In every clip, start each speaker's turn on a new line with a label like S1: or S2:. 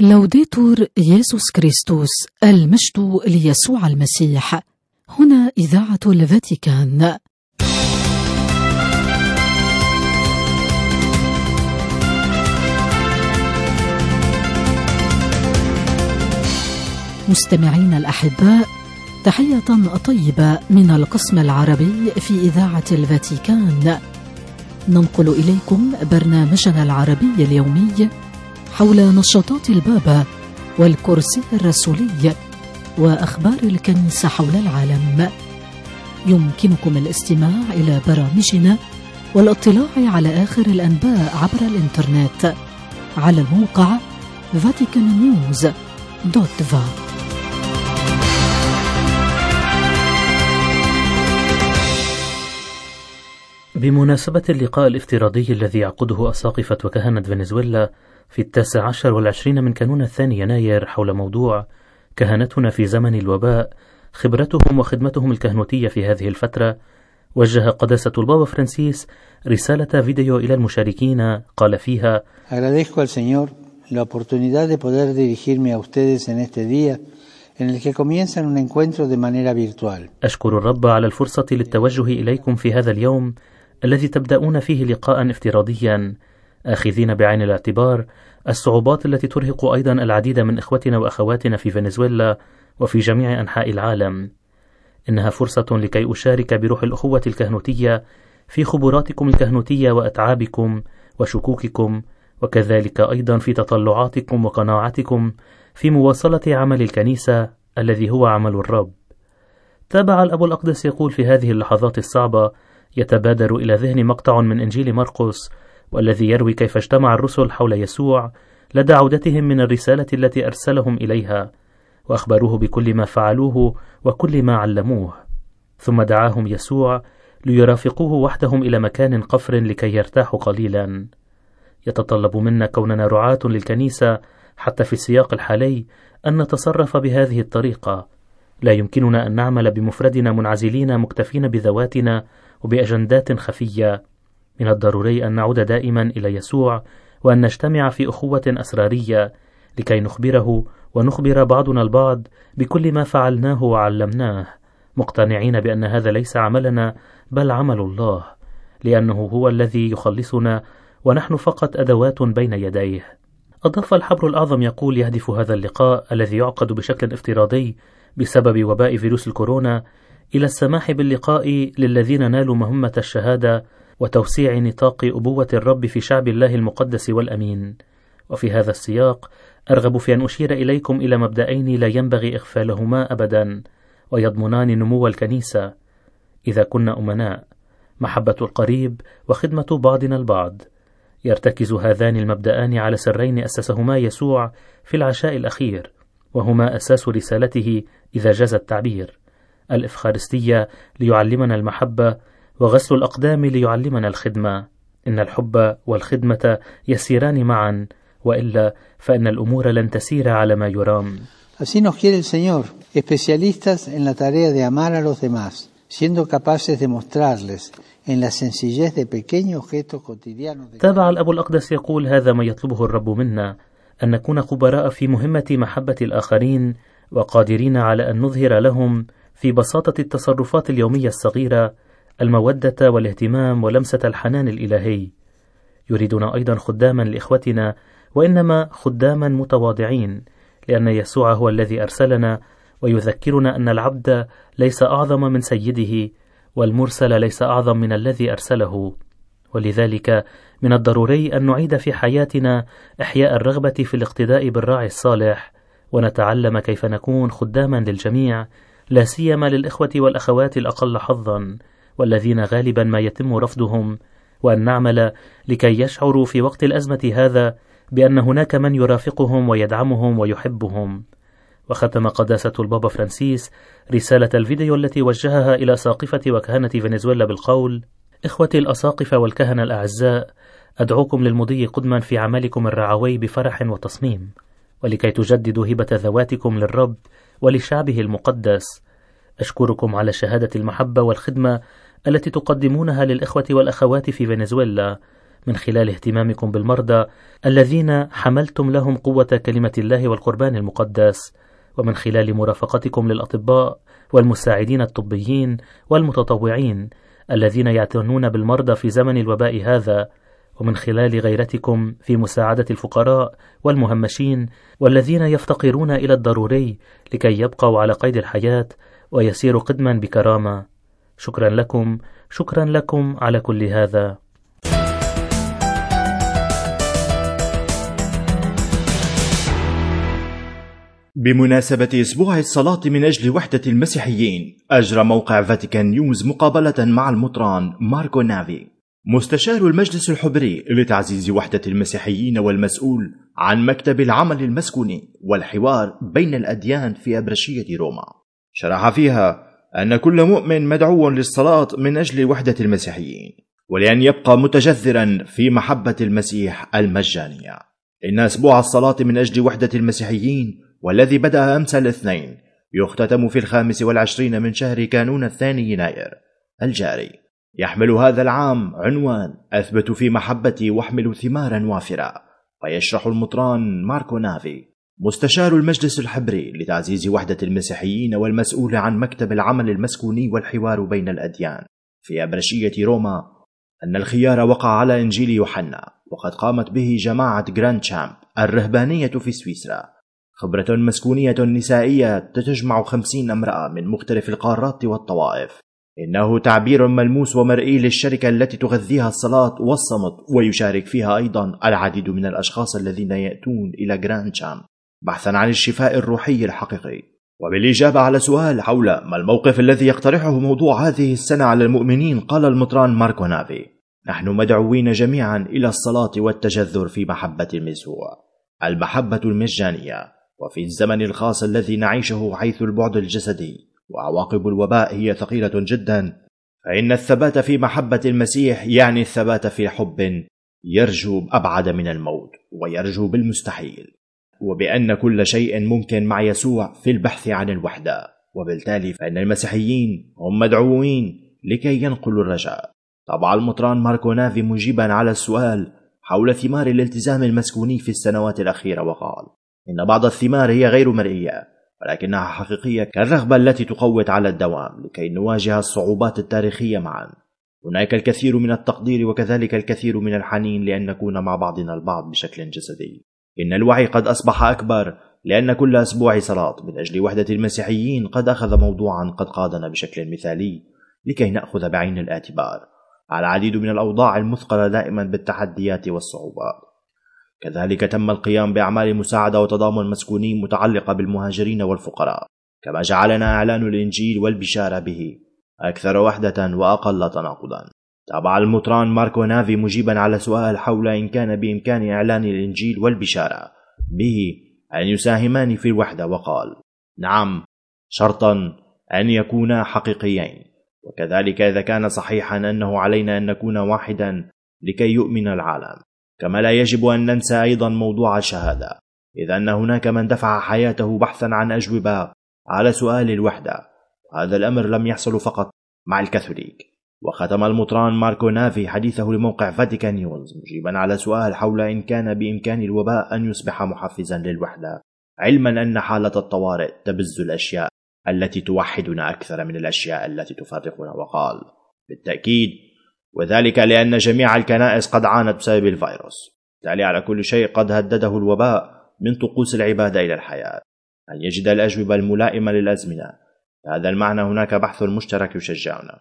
S1: لوديتور يسوع كريستوس، المجد ليسوع المسيح. هنا إذاعة الفاتيكان. مستمعين الأحباء، تحية طيبة من القسم العربي في إذاعة الفاتيكان. ننقل إليكم برنامجنا العربي اليومي حول نشاطات البابا والكرسي الرسولي وأخبار الكنيسة حول العالم. يمكنكم الاستماع إلى برامجنا والاطلاع على آخر الأنباء عبر الإنترنت على الموقع vaticannews.va.
S2: بمناسبة اللقاء الافتراضي الذي يعقده أساقفة وكهنة فنزويلا في 19 والعشرين من كانون الثاني يناير حول موضوع كهنتنا في زمن الوباء، خبرتهم وخدمتهم الكهنوتية في هذه الفترة، وجه قداسة البابا فرانسيس رسالة فيديو إلى المشاركين قال فيها:
S3: Agradezco al Señor la oportunidad de poder dirigirme a ustedes en este día en el que comienzan un encuentro de manera virtual.
S2: أشكر الرب على الفرصة للتوجه إليكم في هذا اليوم الذي تبدأون فيه لقاء افتراضيا، آخذين بعين الاعتبار الصعوبات التي ترهق أيضا العديد من إخوتنا وأخواتنا في فنزويلا وفي جميع أنحاء العالم. إنها فرصة لكي أشارك بروح الأخوة الكهنوتية في خبراتكم الكهنوتية وأتعابكم وشكوككم، وكذلك أيضا في تطلعاتكم وقناعاتكم في مواصلة عمل الكنيسة الذي هو عمل الرب. تابع الأب الأقدس يقول: في هذه اللحظات الصعبة يتبادر إلى ذهن مقطع من إنجيل مرقس، والذي يروي كيف اجتمع الرسل حول يسوع لدى عودتهم من الرسالة التي أرسلهم إليها، وأخبروه بكل ما فعلوه وكل ما علموه. ثم دعاهم يسوع ليرافقوه وحدهم إلى مكان قفر لكي يرتاحوا قليلا. يتطلب منا كوننا رعاة للكنيسة حتى في السياق الحالي أن نتصرف بهذه الطريقة. لا يمكننا أن نعمل بمفردنا منعزلين مكتفين بذواتنا وبأجندات خفية. من الضروري أن نعود دائما إلى يسوع وأن نجتمع في أخوة أسرارية لكي نخبره ونخبر بعضنا البعض بكل ما فعلناه وعلمناه، مقتنعين بأن هذا ليس عملنا بل عمل الله، لأنه هو الذي يخلصنا ونحن فقط أدوات بين يديه. أضاف الحبر الأعظم يقول: يهدف هذا اللقاء الذي يعقد بشكل افتراضي بسبب وباء فيروس الكورونا إلى السماح باللقاء للذين نالوا مهمة الشهادة وتوسيع نطاق أبوة الرب في شعب الله المقدس والأمين. وفي هذا السياق أرغب في أن أشير إليكم إلى مبدأين لا ينبغي إغفالهما أبدا، ويضمنان نمو الكنيسة إذا كنا أمناء: محبة القريب وخدمة بعضنا البعض. يرتكز هذان المبدأان على سرين أسسهما يسوع في العشاء الأخير، وهما أساس رسالته إذا جاز التعبير: الإفخارستية ليعلمنا المحبة، وغسل الأقدام ليعلمنا الخدمة. إن الحب والخدمة يسيران معا، وإلا فإن الأمور لن تسير على ما يرام.
S3: Así nos quiere el Señor, especialistas en la tarea de amar a los demás, siendo capaces de mostrarles en la sencillez de pequeños gestos cotidianos.
S2: تابع الأب الأقدس يقول: هذا ما يطلبه الرب منا، أن نكون خبراء في مهمة محبة الآخرين، وقادرين على أن نظهر لهم في بساطة التصرفات اليومية الصغيرة المودة والاهتمام ولمسة الحنان الإلهي. يريدون أيضا خداما لإخوتنا، وإنما خداما متواضعين، لأن يسوع هو الذي أرسلنا، ويذكرنا أن العبد ليس أعظم من سيده، والمرسل ليس أعظم من الذي أرسله. ولذلك من الضروري أن نعيد في حياتنا إحياء الرغبة في الاقتداء بالراعي الصالح، ونتعلم كيف نكون خداما للجميع، لا سيما للإخوة والأخوات الأقل حظا والذين غالبا ما يتم رفضهم، وأن نعمل لكي يشعروا في وقت الأزمة هذا بأن هناك من يرافقهم ويدعمهم ويحبهم. وختم قداسة البابا فرانسيس رسالة الفيديو التي وجهها إلى أساقفة وكهنة فنزويلا بالقول: إخوتي الأساقفة والكهنة الأعزاء، أدعوكم للمضي قدما في عملكم الرعوي بفرح وتصميم، ولكي تجددوا هبة ذواتكم للرب ولشعبه المقدس. أشكركم على شهادة المحبة والخدمة التي تقدمونها للإخوة والأخوات في فنزويلا، من خلال اهتمامكم بالمرضى الذين حملتم لهم قوة كلمة الله والقربان المقدس، ومن خلال مرافقتكم للأطباء والمساعدين الطبيين والمتطوعين الذين يعتنون بالمرضى في زمن الوباء هذا، ومن خلال غيرتكم في مساعدة الفقراء والمهمشين والذين يفتقرون إلى الضروري لكي يبقوا على قيد الحياة ويسيروا قدما بكرامة. شكرا لكم، شكرا لكم على كل هذا.
S4: بمناسبة أسبوع الصلاة من أجل وحدة المسيحيين، أجرى موقع فاتيكان نيوز مقابلة مع المطران ماركو نافي، مستشار المجلس الحبري لتعزيز وحدة المسيحيين والمسؤول عن مكتب العمل المسكوني والحوار بين الأديان في أبرشية روما. شرح فيها أن كل مؤمن مدعو للصلاة من أجل وحدة المسيحيين، ولأن يبقى متجذرا في محبة المسيح المجانية. إن أسبوع الصلاة من أجل وحدة المسيحيين والذي بدأ أمس الاثنين يختتم في 25 من شهر كانون 2 يناير الجاري. يحمل هذا العام عنوان أثبت في محبتي واحمل ثمارا وافرة. ويشرح المطران ماركو نافي مستشار المجلس الحبري لتعزيز وحدة المسيحيين والمسؤول عن مكتب العمل المسكوني والحوار بين الأديان في أبرشية روما أن الخيار وقع على إنجيل يوحنا، وقد قامت به جماعة جراند شامب الرهبانية في سويسرا، خبرة مسكونية نسائية تجمع 50 امرأة من مختلف القارات والطوائف. إنه تعبير ملموس ومرئي للشركة التي تغذيها الصلاة والصمت، ويشارك فيها أيضا العديد من الأشخاص الذين يأتون إلى جراند شامب بحثا عن الشفاء الروحي الحقيقي. وبالإجابة على سؤال حول ما الموقف الذي يقترحه موضوع هذه السنة على المؤمنين، قال المطران ماركو نافي: نحن مدعوين جميعا إلى الصلاة والتجذر في محبة المسيح، المحبة المجانية، وفي الزمن الخاص الذي نعيشه حيث البعد الجسدي وعواقب الوباء هي ثقيلة جدا، فإن الثبات في محبة المسيح يعني الثبات في حب يرجو أبعد من الموت ويرجو بالمستحيل، وبأن كل شيء ممكن مع يسوع في البحث عن الوحدة. وبالتالي فإن المسيحيين هم مدعوين لكي ينقلوا الرجاء. طبع المطران ماركو نافي مجيبا على السؤال حول ثمار الالتزام المسكوني في السنوات الأخيرة، وقال: إن بعض الثمار هي غير مرئية ولكنها حقيقية، كالرغبة التي تقوت على الدوام لكي نواجه الصعوبات التاريخية معا. هناك الكثير من التقدير وكذلك الكثير من الحنين لأن نكون مع بعضنا البعض بشكل جسدي. إن الوعي قد أصبح أكبر لأن كل أسبوع صلاة من أجل وحدة المسيحيين قد أخذ موضوعا قد قادنا بشكل مثالي لكي نأخذ بعين الاعتبار العديد من الأوضاع المثقلة دائما بالتحديات والصعوبات. كذلك تم القيام بأعمال مساعدة وتضامن مسكوني متعلقة بالمهاجرين والفقراء، كما جعلنا إعلان الإنجيل والبشارة به أكثر وحدة وأقل تناقضا. تابع المطران ماركو نافي مجيبا على سؤال حول إن كان بإمكان إعلان الإنجيل والبشارة به أن يساهمان في الوحدة، وقال: نعم، شرطا أن يكونا حقيقيين، وكذلك إذا كان صحيحا أنه علينا أن نكون واحدا لكي يؤمن العالم. كما لا يجب أن ننسى أيضا موضوع الشهادة، إذ أن هناك من دفع حياته بحثا عن أجوبة على سؤال الوحدة. هذا الأمر لم يحصل فقط مع الكاثوليك. وختم المطران ماركو نافي حديثه لموقع فاتيكان نيوز مجيبا على سؤال حول إن كان بإمكان الوباء أن يصبح محفزا للوحدة، علما أن حالة الطوارئ تبز الأشياء التي توحدنا أكثر من الأشياء التي تفرقنا. وقال: بالتأكيد، وذلك لأن جميع الكنائس قد عانت بسبب الفيروس. بالتالي على كل شيء قد هدده الوباء من طقوس العبادة إلى الحياة أن يجد الأجوبة الملائمة للأزمنة. هذا المعنى هناك بحث مشترك يشجعنا.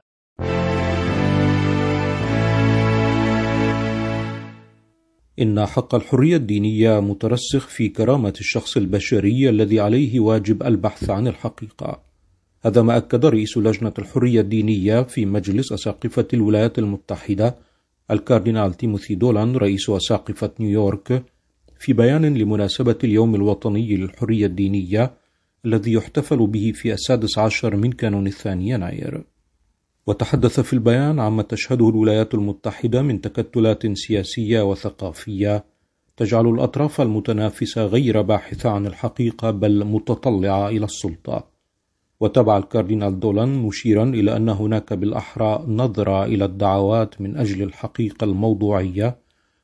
S5: إن حق الحرية الدينية مترسخ في كرامة الشخص البشري الذي عليه واجب البحث عن الحقيقة. هذا ما أكد رئيس لجنة الحرية الدينية في مجلس أساقفة الولايات المتحدة الكاردينال تيموثي دولان رئيس أساقفة نيويورك في بيان لمناسبة اليوم الوطني للحرية الدينية الذي يحتفل به في 16 من كانون 2 يناير. وتحدث في البيان عما تشهده الولايات المتحدة من تكتلات سياسية وثقافية تجعل الأطراف المتنافسة غير باحثة عن الحقيقة بل متطلعة إلى السلطة. وتبع الكاردينال دولان مشيرا إلى أن هناك بالأحرى نظرة إلى الدعوات من أجل الحقيقة الموضوعية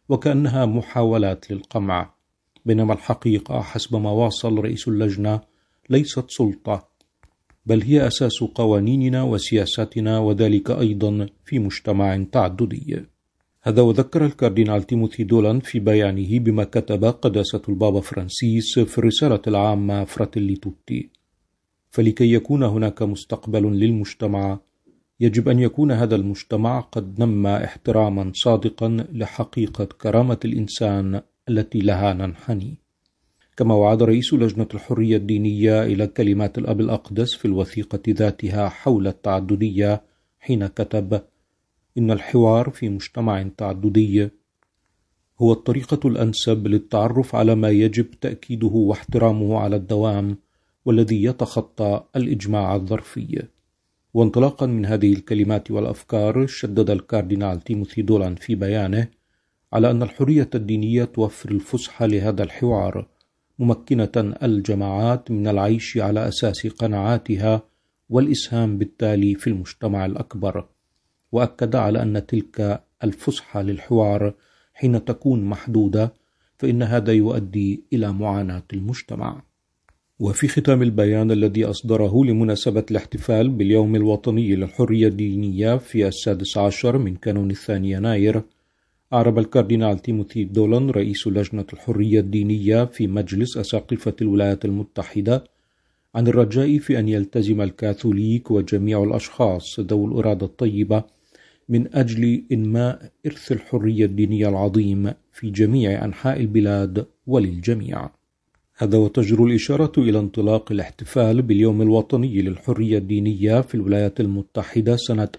S5: وكأنها محاولات للقمع، بينما الحقيقة حسب ما واصل رئيس اللجنة ليست سلطة، بل هي أساس قوانيننا وسياساتنا، وذلك أيضا في مجتمع تعددي. هذا وذكر الكاردينال تيموثي دولان في بيانه بما كتب قداسة البابا فرانسيس في الرسالة العامة فراتيلي توتي: فلكي يكون هناك مستقبل للمجتمع يجب أن يكون هذا المجتمع قد نمى احتراما صادقا لحقيقة كرامة الإنسان التي لها ننحني. كما وعد رئيس لجنة الحرية الدينية إلى كلمات الأب الأقدس في الوثيقة ذاتها حول التعددية حين كتب: إن الحوار في مجتمع تعددي هو الطريقة الأنسب للتعرف على ما يجب تأكيده واحترامه على الدوام، والذي يتخطى الإجماع الظرفي. وانطلاقا من هذه الكلمات والأفكار، شدد الكاردينال تيموثي دولان في بيانه على أن الحرية الدينية توفر الفسحة لهذا الحوار، ممكنة الجماعات من العيش على أساس قناعاتها والإسهام بالتالي في المجتمع الأكبر. وأكد على أن تلك الفسحة للحوار حين تكون محدودة فإن هذا يؤدي إلى معاناة المجتمع. وفي ختام البيان الذي أصدره لمناسبة الاحتفال باليوم الوطني للحرية الدينية في 16 من كانون 2 يناير، أعرب الكاردينال تيموثي دولان رئيس لجنة الحرية الدينية في مجلس أساقفة الولايات المتحدة عن الرجاء في أن يلتزم الكاثوليك وجميع الأشخاص ذوي الإرادة الطيبة من أجل إنماء إرث الحرية الدينية العظيم في جميع أنحاء البلاد وللجميع. هذا وتجر الإشارة إلى انطلاق الاحتفال باليوم الوطني للحرية الدينية في الولايات المتحدة سنة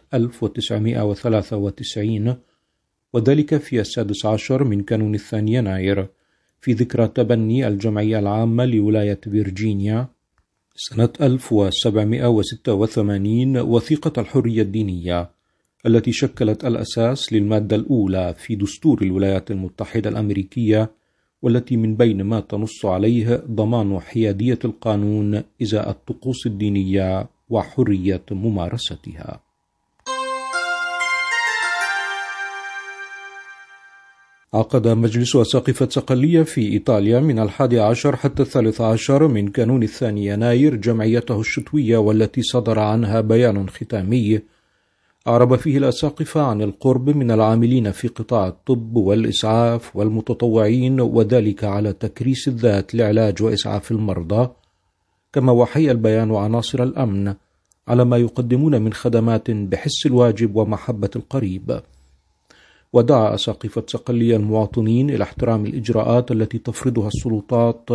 S5: 1993، وذلك في 16 من كانون 2 يناير، في ذكرى تبني الجمعية العامة لولاية فيرجينيا سنة 1786 وثيقة الحرية الدينية، التي شكلت الأساس للمادة الأولى في دستور الولايات المتحدة الأمريكية، والتي من بين ما تنص عليه ضمان حيادية القانون إزاء الطقوس الدينية وحرية ممارستها. عقد مجلس أساقفة صقلية في إيطاليا من 11 حتى 13 من كانون 2 يناير جمعيته الشتوية، والتي صدر عنها بيان ختامي أعرب فيه الأساقفة عن القرب من العاملين في قطاع الطب والإسعاف والمتطوعين، وذلك على تكريس الذات لعلاج وإسعاف المرضى. كما وحي البيان عناصر الأمن على ما يقدمون من خدمات بحس الواجب ومحبة القريب. ودعا أساقفة صقلية المواطنين إلى احترام الإجراءات التي تفرضها السلطات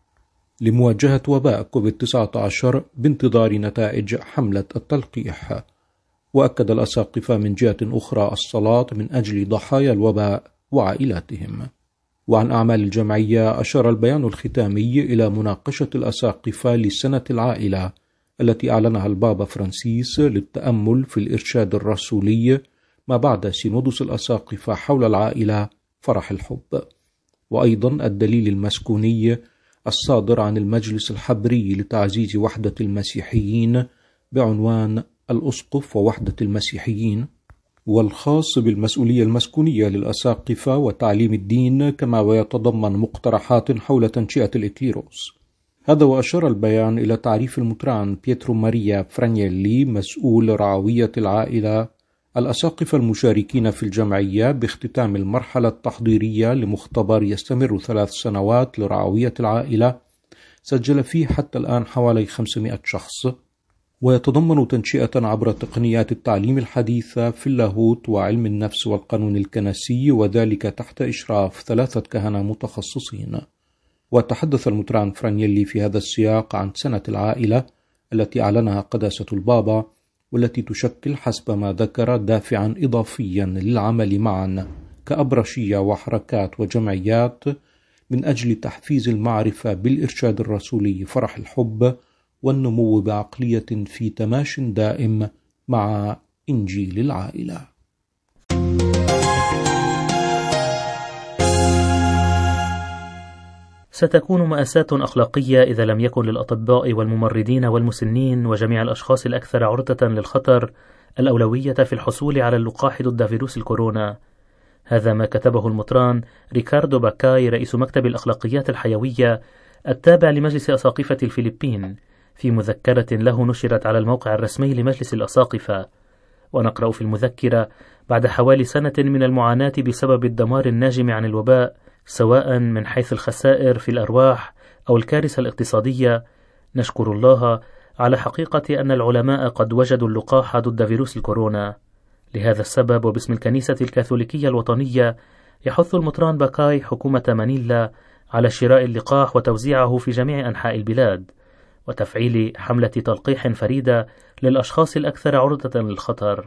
S5: لمواجهة وباء كوفيد-19 بانتظار نتائج حملة التلقيح. وأكد الأساقفة من جهة أخرى الصلاة من أجل ضحايا الوباء وعائلاتهم. وعن أعمال الجمعية أشار البيان الختامي إلى مناقشة الأساقفة لسنة العائلة التي أعلنها البابا فرانسيس للتأمل في الإرشاد الرسولي ما بعد سينودس الأساقفة حول العائلة فرح الحب، وأيضا الدليل المسكوني الصادر عن المجلس الحبري لتعزيز وحدة المسيحيين بعنوان الأسقف ووحدة المسيحيين، والخاص بالمسؤولية المسكونية للأساقفة وتعليم الدين، كما ويتضمن مقترحات حول تنشئة الإكليروس. هذا وأشار البيان إلى تعريف المطران بيترو ماريا فرانييلي مسؤول رعوية العائلة الأساقفة المشاركين في الجمعية باختتام المرحلة التحضيرية لمختبر يستمر 3 سنوات لرعوية العائلة سجل فيه حتى الآن حوالي 500 شخص، ويتضمن تنشئة عبر تقنيات التعليم الحديثة في اللاهوت وعلم النفس والقانون الكنسي، وذلك تحت إشراف 3 كهنة متخصصين. وتحدث المطران فرانييلي في هذا السياق عن سنة العائلة التي أعلنها قداسة البابا، والتي تشكل حسب ما ذكر دافعا إضافيا للعمل معا كأبرشية وحركات وجمعيات من أجل تحفيز المعرفة بالإرشاد الرسولي فرح الحب والنمو بعقلية في تماش دائم مع إنجيل العائلة.
S2: ستكون مأساة أخلاقية إذا لم يكن للأطباء والممرضين والمسنين وجميع الأشخاص الأكثر عرضة للخطر الأولوية في الحصول على اللقاح ضد فيروس الكورونا، هذا ما كتبه المطران ريكاردو باكاي رئيس مكتب الأخلاقيات الحيوية التابع لمجلس أساقفة الفلبين في مذكرة له نشرت على الموقع الرسمي لمجلس الأساقفة. ونقرأ في المذكرة: بعد حوالي سنة من المعاناة بسبب الدمار الناجم عن الوباء سواء من حيث الخسائر في الأرواح أو الكارثة الاقتصادية، نشكر الله على حقيقة أن العلماء قد وجدوا اللقاح ضد فيروس الكورونا. لهذا السبب وباسم الكنيسة الكاثوليكية الوطنية يحث المطران باكاي حكومة مانيلا على شراء اللقاح وتوزيعه في جميع أنحاء البلاد وتفعيل حملة تلقيح فريدة للأشخاص الأكثر عرضة للخطر.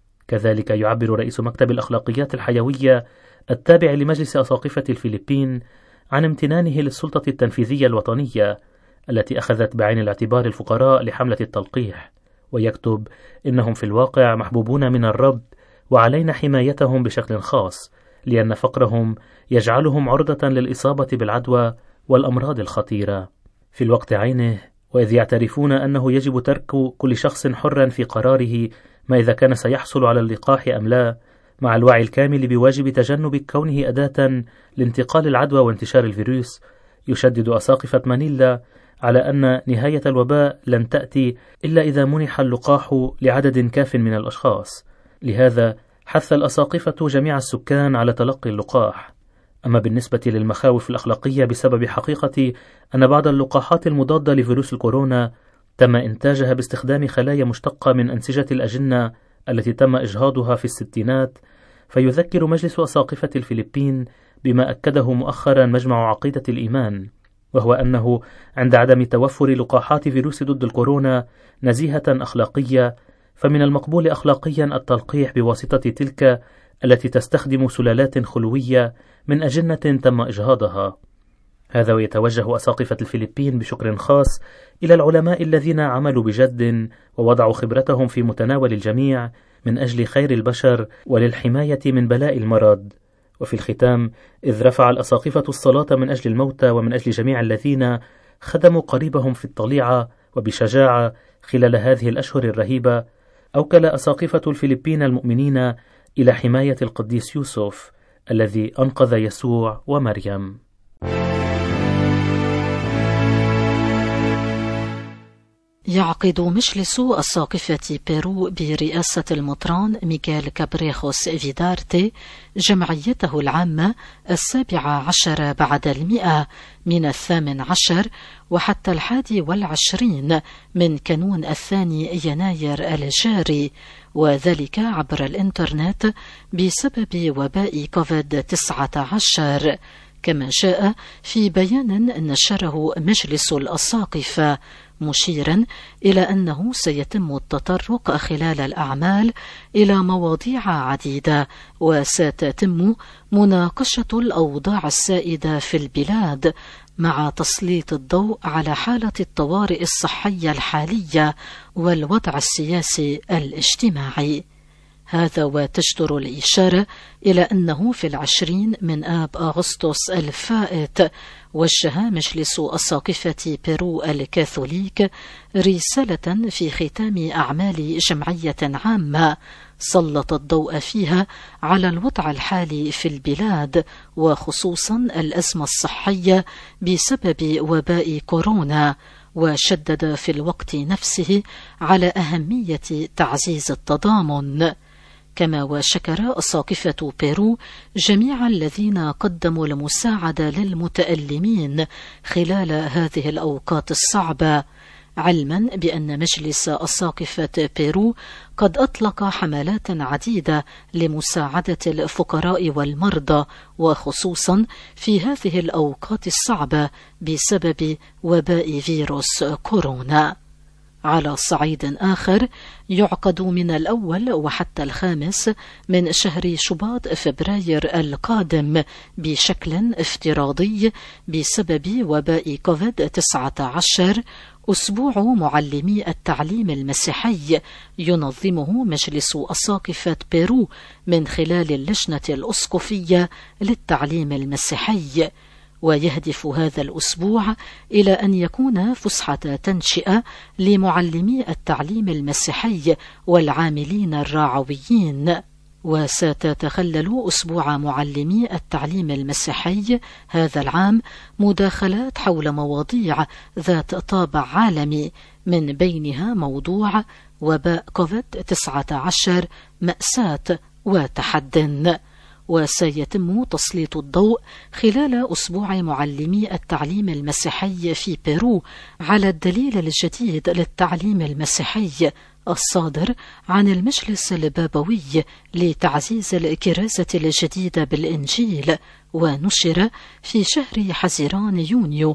S2: كذلك يعبر رئيس مكتب الأخلاقيات الحيوية التابع لمجلس أساقفة الفلبين عن امتنانه للسلطة التنفيذية الوطنية التي أخذت بعين الاعتبار الفقراء لحملة التلقيح، ويكتب: إنهم في الواقع محبوبون من الرب وعلينا حمايتهم بشكل خاص، لأن فقرهم يجعلهم عرضة للإصابة بالعدوى والأمراض الخطيرة. في الوقت عينه وإذ يعترفون أنه يجب ترك كل شخص حرا في قراره ما إذا كان سيحصل على اللقاح أم لا، مع الوعي الكامل بواجب تجنب كونه أداة لانتقال العدوى وانتشار الفيروس، يشدد أساقفة مانيلا على أن نهاية الوباء لن تأتي إلا إذا منح اللقاح لعدد كاف من الأشخاص. لهذا حث الأساقفة جميع السكان على تلقي اللقاح. أما بالنسبة للمخاوف الأخلاقية بسبب حقيقة أن بعض اللقاحات المضادة لفيروس الكورونا تم إنتاجها باستخدام خلايا مشتقة من أنسجة الأجنة التي تم إجهاضها في الستينات، فيذكر مجلس أساقفة الفلبين بما أكده مؤخرا مجمع عقيدة الإيمان، وهو أنه عند عدم توفر لقاحات فيروس ضد الكورونا نزيهة أخلاقية، فمن المقبول أخلاقيا التلقيح بواسطة تلك التي تستخدم سلالات خلوية من أجنة تم إجهاضها. هذا ويتوجه أساقفة الفلبين بشكر خاص إلى العلماء الذين عملوا بجد ووضعوا خبرتهم في متناول الجميع من أجل خير البشر وللحماية من بلاء المرض. وفي الختام، إذ رفع الأساقفة الصلاة من أجل الموتى ومن أجل جميع الذين خدموا قريبهم في الطليعة وبشجاعة خلال هذه الأشهر الرهيبة، أوكل أساقفة الفلبين المؤمنين إلى حماية القديس يوسف الذي أنقذ يسوع ومريم.
S1: يعقد مجلس أساقفة بيرو برئاسة المطران ميغيل كابريخوس فيدارتي جمعيته العامة 17 بعد 100 من 18 وحتى 21 من كانون 2 يناير الجاري، وذلك عبر الإنترنت بسبب وباء كوفيد-19، كما جاء في بيان نشره مجلس الأساقفة، مشيرا إلى أنه سيتم التطرق خلال الأعمال إلى مواضيع عديدة، وستتم مناقشة الأوضاع السائدة في البلاد مع تسليط الضوء على حالة الطوارئ الصحية الحالية والوضع السياسي الاجتماعي. هذا وتجدر الإشارة إلى أنه في 20 من آب أغسطس الفائت وجه مجلس أساقفة بيرو الكاثوليك رسالة في ختام أعمال جمعية عامة سلط الضوء فيها على الوضع الحالي في البلاد، وخصوصا الأزمة الصحية بسبب وباء كورونا، وشدد في الوقت نفسه على أهمية تعزيز التضامن. كما وشكر أساقفة بيرو جميع الذين قدموا المساعدة للمتألمين خلال هذه الأوقات الصعبة، علما بأن مجلس أساقفة بيرو قد أطلق حملات عديدة لمساعدة الفقراء والمرضى، وخصوصا في هذه الأوقات الصعبة بسبب وباء فيروس كورونا. على صعيد آخر، يعقد من 1 وحتى 5 من شهر شباط فبراير القادم بشكل افتراضي بسبب وباء كوفيد-19 أسبوع معلمي التعليم المسيحي، ينظمه مجلس أساقفة بيرو من خلال اللجنة الأسقفية للتعليم المسيحي، ويهدف هذا الأسبوع إلى أن يكون فسحة تنشئة لمعلمي التعليم المسيحي والعاملين الراعويين. وستتخلل أسبوع معلمي التعليم المسيحي هذا العام مداخلات حول مواضيع ذات طابع عالمي، من بينها موضوع وباء كوفيد-19 مأساة وتحد. وسيتم تسليط الضوء خلال أسبوع معلمي التعليم المسيحي في بيرو على الدليل الجديد للتعليم المسيحي الصادر عن المجلس البابوي لتعزيز الكرازة الجديدة بالإنجيل، ونشر في شهر حزيران يونيو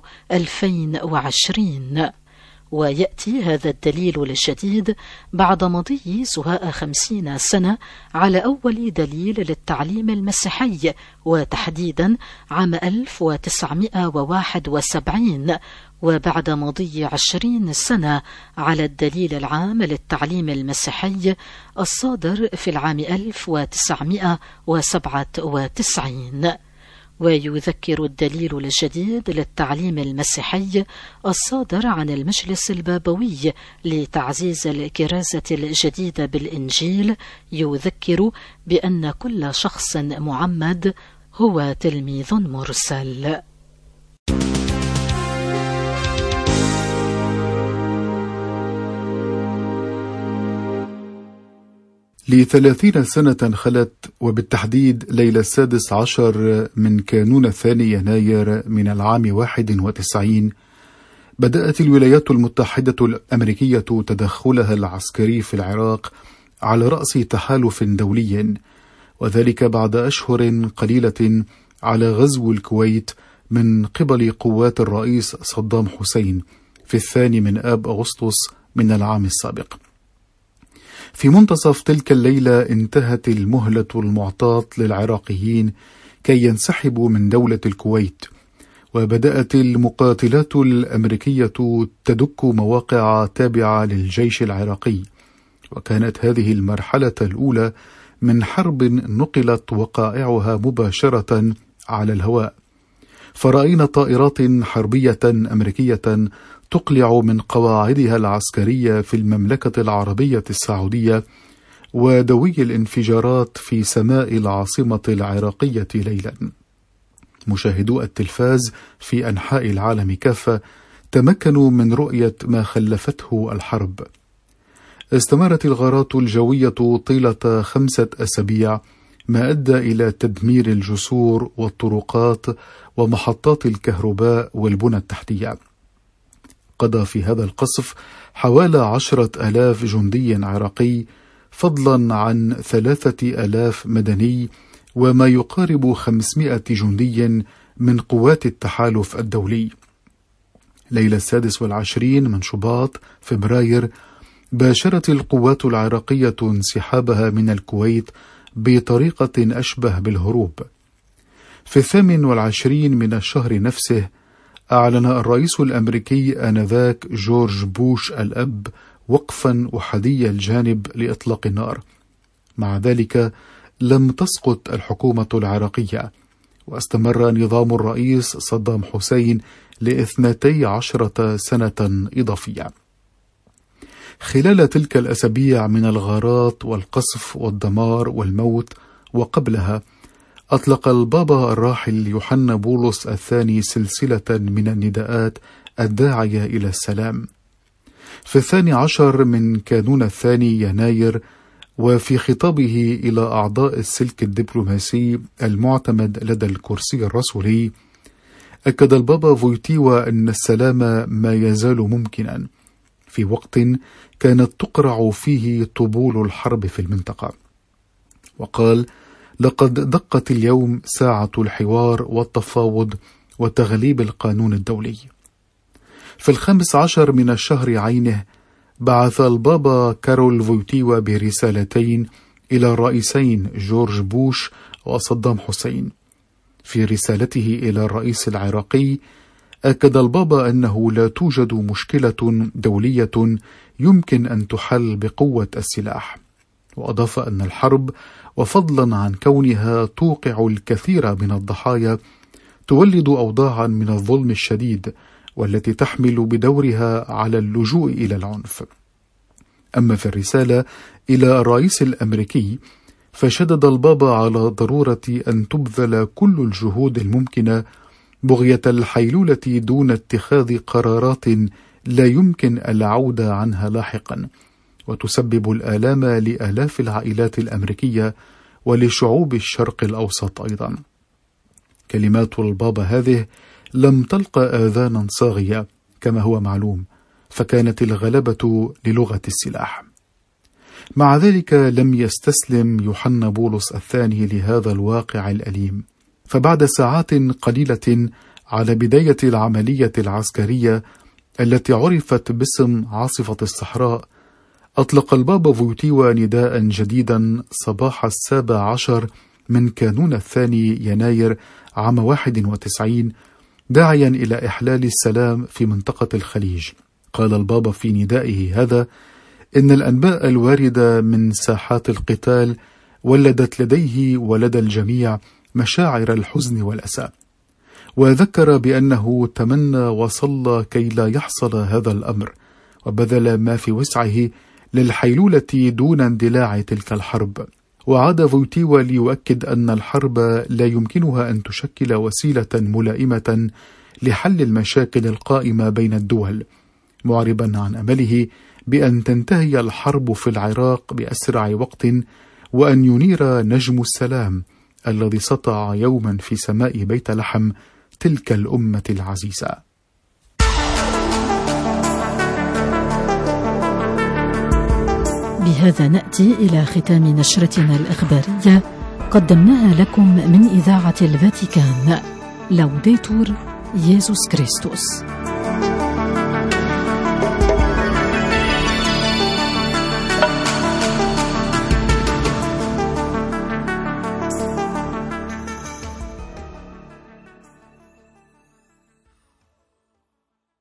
S1: 2020. ويأتي هذا الدليل الجديد بعد مضي سهاء 50 سنة على أول دليل للتعليم المسيحي، وتحديدا عام 1971، وبعد مضي 20 سنة على الدليل العام للتعليم المسيحي الصادر في العام 1997. ويذكر الدليل الجديد للتعليم المسيحي الصادر عن المجلس البابوي لتعزيز الكرازة الجديدة بالإنجيل، يذكر بأن كل شخص معمد هو تلميذ مرسل.
S6: ل30 سنة خلت، وبالتحديد ليلة 16 من كانون الثاني يناير من العام 91، بدأت الولايات المتحدة الأمريكية تدخلها العسكري في العراق على رأس تحالف دولي، وذلك بعد أشهر قليلة على غزو الكويت من قبل قوات الرئيس صدام حسين في 2 أغسطس من العام السابق. في منتصف تلك الليلة انتهت المهلة المعطاة للعراقيين كي ينسحبوا من دولة الكويت، وبدأت المقاتلات الأمريكية تدك مواقع تابعة للجيش العراقي، وكانت هذه المرحلة الأولى من حرب نقلت وقائعها مباشرة على الهواء، فرأينا طائرات حربية أمريكية تقلع من قواعدها العسكرية في المملكة العربية السعودية، ودوي الانفجارات في سماء العاصمة العراقية ليلا. مشاهدو التلفاز في أنحاء العالم كافة تمكنوا من رؤية ما خلفته الحرب. استمرت الغارات الجوية طيلة 5 أسابيع، ما أدى إلى تدمير الجسور والطرقات ومحطات الكهرباء والبنى التحتية. قضى في هذا القصف حوالي 10,000 جندي عراقي، فضلا عن 3,000 مدني، وما يقارب 500 جندي من قوات التحالف الدولي. ليلة 26 من شباط فبراير باشرت القوات العراقية انسحابها من الكويت بطريقة أشبه بالهروب. في 28 من الشهر نفسه أعلن الرئيس الأمريكي آنذاك جورج بوش الأب وقفا أحادي الجانب لإطلاق النار. مع ذلك لم تسقط الحكومة العراقية، واستمر نظام الرئيس صدام حسين ل12 سنة إضافية. خلال تلك الأسابيع من الغارات والقصف والدمار والموت، وقبلها أطلق البابا الراحل يوحنا بولس الثاني سلسلة من النداءات الداعية إلى السلام. في 12 من كانون الثاني يناير، وفي خطابه إلى أعضاء السلك الدبلوماسي المعتمد لدى الكرسي الرسولي، أكد البابا فويتيوا أن السلام ما يزال ممكنا في وقت كانت تقرع فيه طبول الحرب في المنطقة، وقال: لقد دقت اليوم ساعة الحوار والتفاوض وتغليب القانون الدولي. في 15 من الشهر عينه بعث البابا كارول فويتيوا برسالتين إلى الرئيسين جورج بوش وصدام حسين. في رسالته إلى الرئيس العراقي أكد البابا أنه لا توجد مشكلة دولية يمكن أن تحل بقوة السلاح، وأضاف أن الحرب، وفضلا عن كونها توقع الكثير من الضحايا، تولد أوضاعا من الظلم الشديد والتي تحمل بدورها على اللجوء إلى العنف. أما في الرسالة إلى الرئيس الأمريكي فشدد البابا على ضرورة أن تبذل كل الجهود الممكنة بغية الحيلولة دون اتخاذ قرارات لا يمكن العودة عنها لاحقا، وتسبب الآلام لآلاف العائلات الأمريكية ولشعوب الشرق الأوسط أيضا. كلمات البابا هذه لم تلقى آذانا صاغية كما هو معلوم، فكانت الغلبة للغة السلاح. مع ذلك لم يستسلم يوحنا بولس الثاني لهذا الواقع الأليم، فبعد ساعات قليلة على بداية العملية العسكرية التي عرفت باسم عاصفة الصحراء، أطلق البابا فويتيوا نداء جديدا صباح 17 من كانون الثاني يناير عام 91 داعيا إلى إحلال السلام في منطقة الخليج. قال البابا في ندائه هذا إن الأنباء الواردة من ساحات القتال ولدت لديه ولدى الجميع مشاعر الحزن والأسى، وذكر بأنه تمنى وصلى كي لا يحصل هذا الأمر، وبذل ما في وسعه للحيلولة دون اندلاع تلك الحرب. وعاد فويتيوا ليؤكد أن الحرب لا يمكنها أن تشكل وسيلة ملائمة لحل المشاكل القائمة بين الدول، معربا عن أمله بأن تنتهي الحرب في العراق بأسرع وقت، وأن ينير نجم السلام الذي سطع يوما في سماء بيت لحم تلك الأمة العزيزة.
S1: بهذا نأتي إلى ختام نشرتنا الإخبارية قدمناها لكم من إذاعة الفاتيكان. لوديتور يسوع كريستوس.